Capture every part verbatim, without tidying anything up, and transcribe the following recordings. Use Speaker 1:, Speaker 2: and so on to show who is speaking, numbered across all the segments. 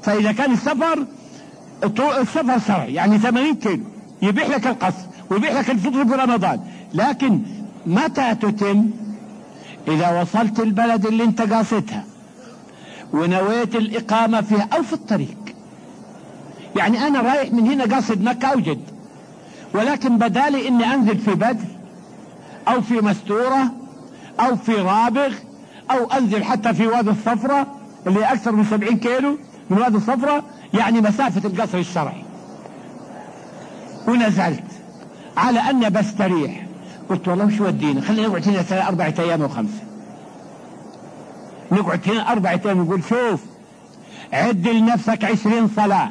Speaker 1: فإذا كان السفر السفر شرعي يعني ثمانين كيلو يبيح لك القصر ويبيح لك الفطر في رمضان. لكن متى تتم؟ إذا وصلت البلد اللي انت قاصدها ونويت الإقامة فيها أو في الطريق. يعني أنا رايح من هنا قاصد مكة أو جد، ولكن بدالي إني أنزل في بدر أو في مستورة أو في رابغ أو أنزل حتى في وادي الصفرة اللي أكثر من سبعين كيلو من وادي الصفرة، يعني مسافة القصر الشرعي، ونزلت على أن بستريح. قلت والله وش ودينا، خلينا نقعد هنا ثلاثة أربعة أيام أو خمسة، نقعد هنا أربعة أيام. يقول شوف عد لنفسك عشرين صلاة،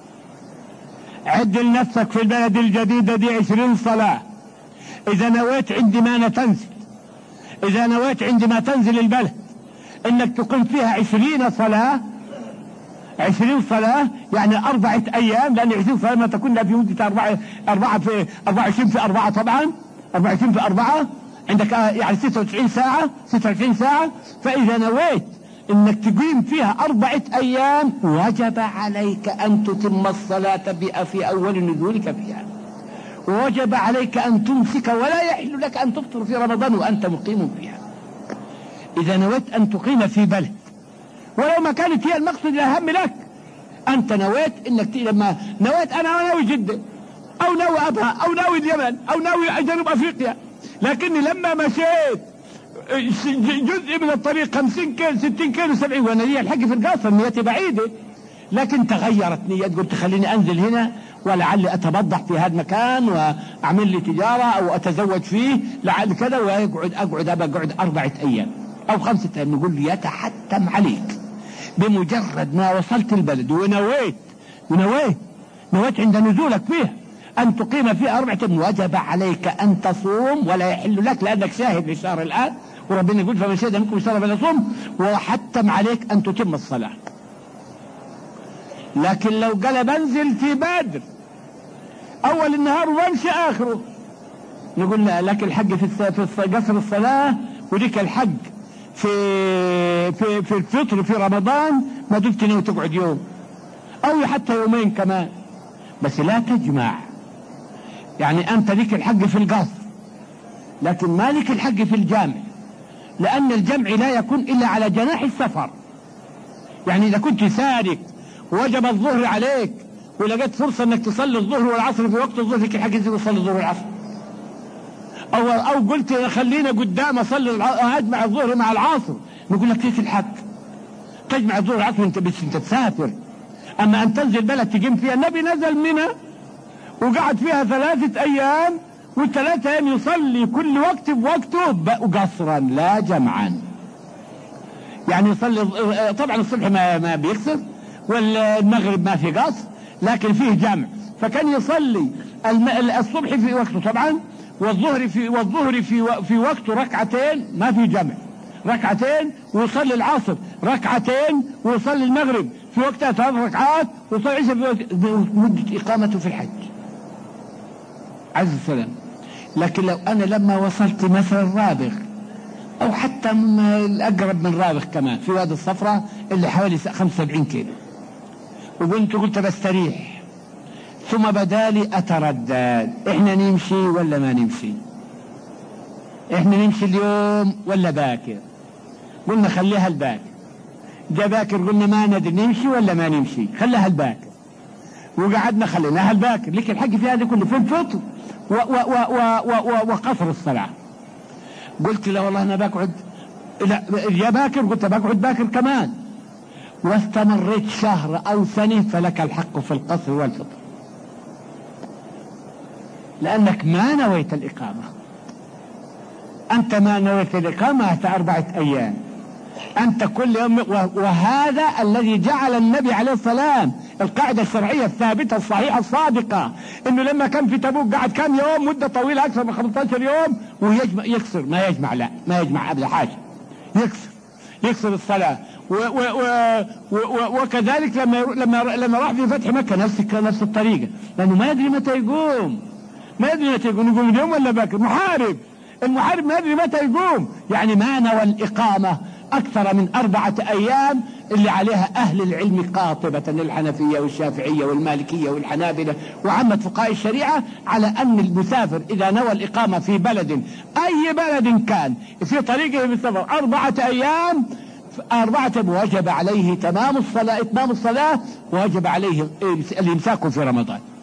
Speaker 1: عد لنفسك في البلد الجديدة دي عشرين صلاة. إذا نويت عندما تنزل إذا نويت عندما تنزل البلد إنك تقيم فيها عشرين صلاة، عشرين صلاة يعني أربعة أيام، لأن عشرين صلاة ما تكون في مدة أربعة أربعة في أربعة وعشرين في أربعة، طبعا أربعة وعشرين في أربعة عندك يعني ستة وتسعين ساعة ستة وعشرين ساعة. فإذا نويت إنك تقيم فيها أربعة أيام وجب عليك أن تتم الصلاة في أول نزولك فيها، ووجب عليك أن تمسك ولا يحل لك أن تفطر في رمضان وأنت مقيم فيها. إذا نويت أن تقيم في بلد ولو ما كانت هي المقصد الأهم لك، أنت نويت إنك لما نويت أنا ناوي جدة أو ناوي أبها أو ناوي اليمن أو ناوي جنوب أفريقيا، لكني لما مشيت جزء من الطريق خمسين كيلو ستين كيلو سبعين وأنا لي الحق في القاصر نيتي بعيدة، لكن تغيرت نيتي، قلت خليني أنزل هنا ولعلي أتبضح في هذا المكان وأعمل لي تجارة أو أتزوج فيه لعل كذا، وأقعد أقعد أبقى أقعد أربعة أيام أو خمسة أيام. نقول لي يتحتم عليك بمجرد ما وصلت البلد ونويت ونويت نويت عند نزولك فيها أن تقيم فيها أربعة أيام، وجب عليك أن تصوم ولا يحل لك لأنك شاهد للشهر الآن، وربنا يقول فمن شهد منكم الشهر فليصوم، وحتم عليك أن تتم الصلاة. لكن لو قال بنزل في بدر أول النهار وامشي آخره، نقول لا لك الحق في في قصر الصلاة ولك الحق في في في الفطر في رمضان ما دمت ناوي تقعد يوم أو حتى يومين كمان، بس لا تجمع. يعني أنت لك الحق في القصر لكن ما لك الحق في الجامع، لأن الجمع لا يكون إلا على جناح السفر. يعني إذا كنت سارق وجب الظهر عليك ولقيت فرصة انك تصلي الظهر والعصر في وقت الظهر، لك الحق انك تصلي الظهر والعصر، او او قلت خلينا قدام اصلي اجمع الظهر مع العصر، نقول لك ليك الحق تجمع الظهر والعصر انت بس انت تسافر. اما ان تنزل بلد تقيم فيها، النبي نزل منها وقعد فيها ثلاثة ايام والثلاثة ايام يصلي كل وقت بوقته قصرا لا جمعا. يعني يصلي طبعا الصبح ما, ما بيكسر والمغرب ما في قصر لكن فيه جمع، فكان يصلي الصبح في وقته طبعا والظهر في والظهر في في وقته ركعتين ما في جمع ركعتين، ويصلي العصر ركعتين، ويصلي المغرب في وقتها ثلاث ركعات، ويصلي العشاء في مدة إقامته في الحج عز السلام. لكن لو أنا لما وصلت مثلا رابغ أو حتى الأقرب من رابغ كمان في وادي الصفرة اللي حوالي خمسة وسبعين كيلو، وقلت قلت بستريح ثم بدالي أتردد إحنا نمشي ولا ما نمشي، إحنا نمشي اليوم ولا باكر، قلنا خليها الباكر، جاء باكر قلنا ما ندري نمشي ولا ما نمشي، خليها الباكر، وقعدنا خليناها الباكر. لك الحق في هذا كله في الفطر وقصر الصلاة. قلت لا والله أنا بقعد، لا يا باكر، قلت بقعد باكر كمان، واستمريت شهر أو سنة فلك الحق في القصر والفطر، لأنك ما نويت الإقامة، أنت ما نويت الإقامة أربعة أيام، أنت كل يوم. وهذا الذي جعل النبي عليه السلام القاعدة الشرعية الثابتة الصحيحة الصادقة، إنه لما كان في تبوك قعد كم يوم مدة طويلة أكثر من خمسة عشر يوم ويجمع يكسر ما يجمع لا ما يجمع قبل حاجة يكسر يكسر الصلاة. و و و و وكذلك لما لما لما راح في فتح مكة نفس نفس الطريقة، لأنه ما يدري متى يقوم ما يدري متى يقوم يقوم اليوم ولا باكر. محارب المحارب ما يدري متى يقوم، يعني ما نوى الإقامة أكثر من أربعة أيام اللي عليها أهل العلم قاطبة، الحنفية والشافعية والمالكية والحنابلة وعامة فقهاء الشريعة، على أن المسافر إذا نوى الإقامة في بلد، أي بلد كان، في طريقه بالسفر أربعة أيام أربعة وجب عليه تمام الصلاة إتمام الصلاة، ووجب عليه الإمساك في رمضان.